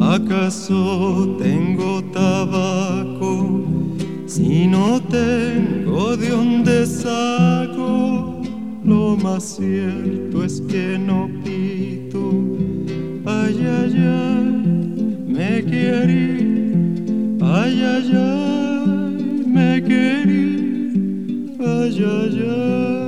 ¿Acaso tengo tabaco? Si no tengo, ¿de dónde saco? Lo más cierto es que no pito. Ay, ay, ay, me querí. Ay, ay, ay, me querí. Ay, ay, ay.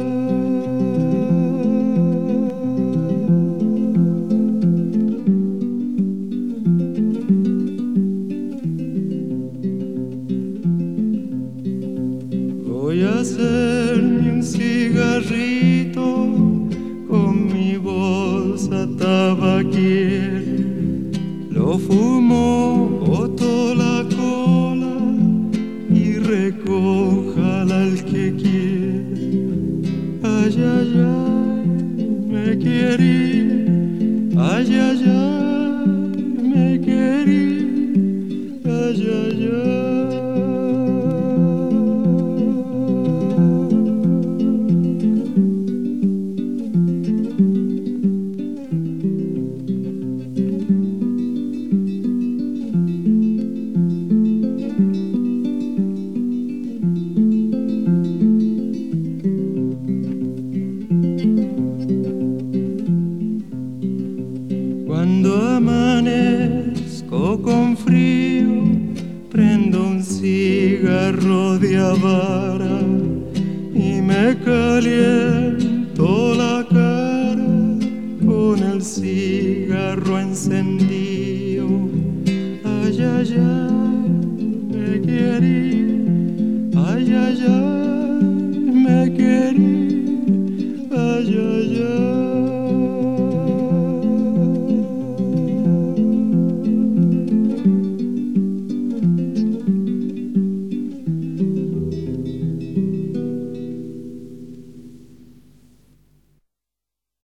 Voy a hacerme un cigarrito con mi bolsa tabaquiera. Lo fumo, boto la cola y recójala el que quiera. Ay, ay, ay, me querí. Ay, ay, ay, me querí. Ay, ay, ay. Cuando amanezco con frío, prendo un cigarro de Habara y me caliento la cara con el cigarro encendido.